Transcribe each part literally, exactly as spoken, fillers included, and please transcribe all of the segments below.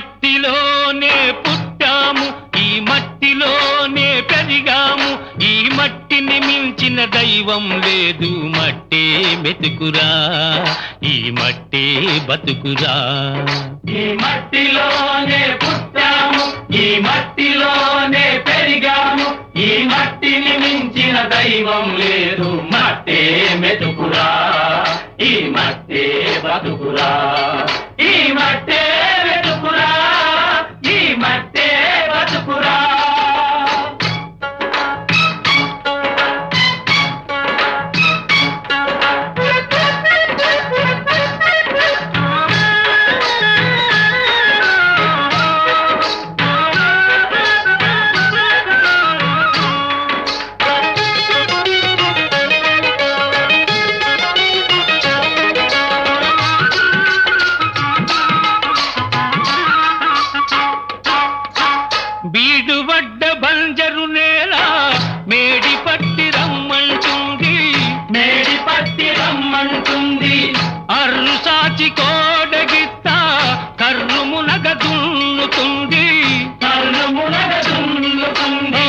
మట్టిలోనే పుట్టాము, ఈ మట్టిలోనే పెరిగాము, ఈ మట్టిని మించిన దైవం లేదు. మట్టే మెతుకురా, ఈ మట్టే బతుకురా. ఈ మట్టిలోనే పుట్టాము, ఈ మట్టిలోనే పెరిగాము, ఈ మట్టిని మించిన దైవం లేదు. మట్టే మెతుకురా, ఈ మట్టే బతుకురా. ఈ మట్టే మెతుకురా, ఈ మట్టే బతుకురా. బీడువడ్డ బంజరు నేల మేడి పట్టి రమ్మంటుంది, మేడి పట్టి రమ్మంటుంది. అర్రు సాచి కోడగిత్త కర్రు మునగ దున్నుతుంది, కర్రు మునగ దున్నుతుంది.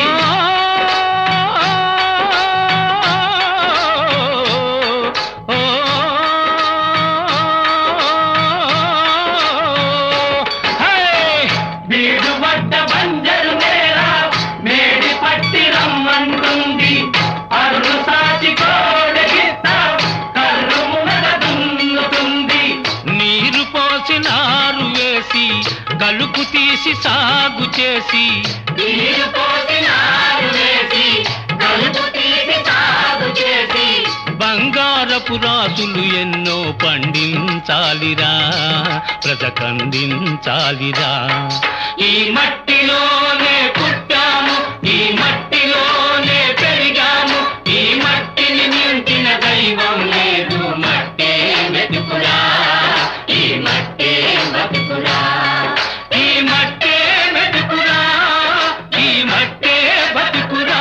బీడువడ్డ బంజరు నేల మేడి పట్టి రమ్మంటుంది, అర్రు సాచి కోడగిత్త కర్రు మునగ దున్నుతుంది. నీరు పోసి నారు వేసి కలుపు తీసి సాగు చేసి, నీరు పోసి నారు వేసి కలుపు తీసి సాగు చేసి, బంగారపు రాసులు ఎన్నో పండించాలిరా, బ్రతకందించాలిరా. ఈ మట్టిలోనే పుట్టాము, ఈ మట్టిలోనే పెరిగాము, ఈ మట్టిని మించిన దైవం లేదు. మట్టే మెతుకురా, ఈ మట్టే బతుకురా. ఈ మట్టే మెతుకురా, ఈ మట్టే బతుకురా.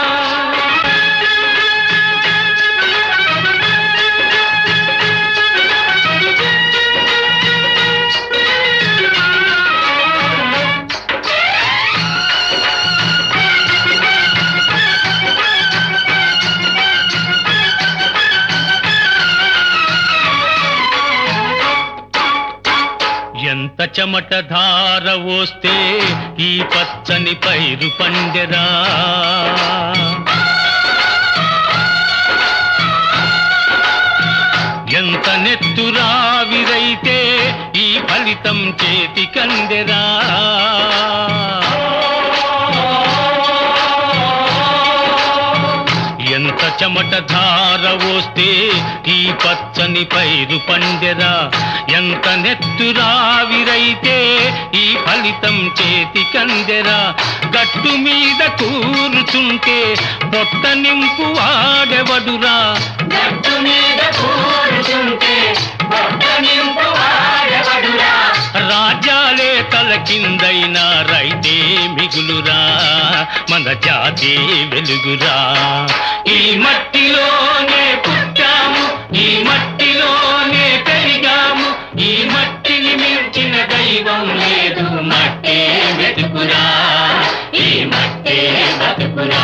ఎంత చెమట ధార వస్తే ఈ పచ్చని పైరు పండెరా, ఎంత నెత్తురావిరైతే ఈ ఫలితం చేతి కందెరా. ఎంత చెమట ధార వస్తే ఈ పచ్చని పైరు పండెరా, ఎంత నెత్తురావిరైతే ఈ ఫలితం చేతి కందెరా. గట్టు మీద కూర్చుంటే పొట్ట నింపు వాడెవడురా, గట్టు మీద కూర్చుంటే పొట్ట నింపు వాడెవడురా. రాజ్యాలే తల కిందైనా రైతే మిగులురా, మన జాతి వెలుగురా. ఈ మట్టిలోనే పుట్టాము, ఈ మట్టిలోనే పెరిగాము, ఈ మట్టిని మించిన దైవం లేదు. మట్టే మెతుకురా, ఈ మట్టే బతుకురా.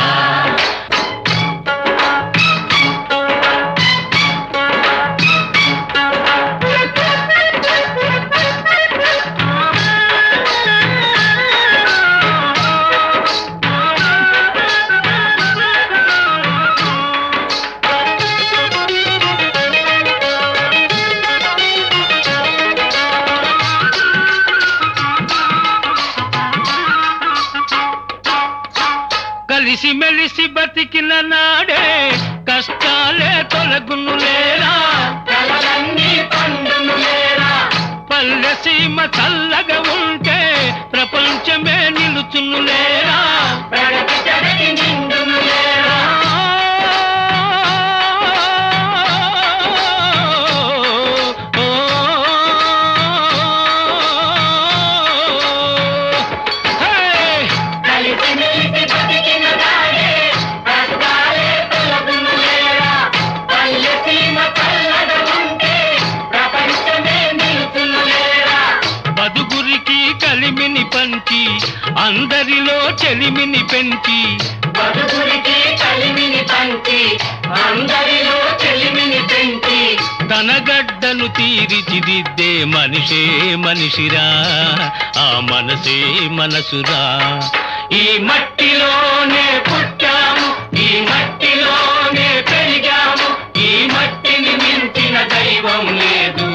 కలిసి మెలిసి బతికిన నాడే కష్టాలే తొలగును లేరా, కలలన్నీ పండును లేరా. పల్లె సీమ చల్లగా ఉంటే ప్రపంచమే నిలుచును లేరా. పెడకి చెడకి నిండును లేరా. కలిసి మెలిసి బతికిన నాడే కష్టాలే తొలగును లేరా. పల్లె సీమ చల్లగా ఉంటే ప్రపంచమే నిలుచును లేరా. బతుకురికి కలిమిని పంచి అందరిలో చెలిమిని పెంచి బతుకురికి కలిమిని పంచి అందరిలో చెలిమిని పెంచి తన గడ్డను తీర్చిదిద్దే మనిషే మనిషిరా, ఆ మనసే మనసురా. ఈ మట్టిలోనే పుట్టాము, ఈ మట్టిలోనే పెరిగాము, ఈ మట్టిని మించిన దైవం లేదు.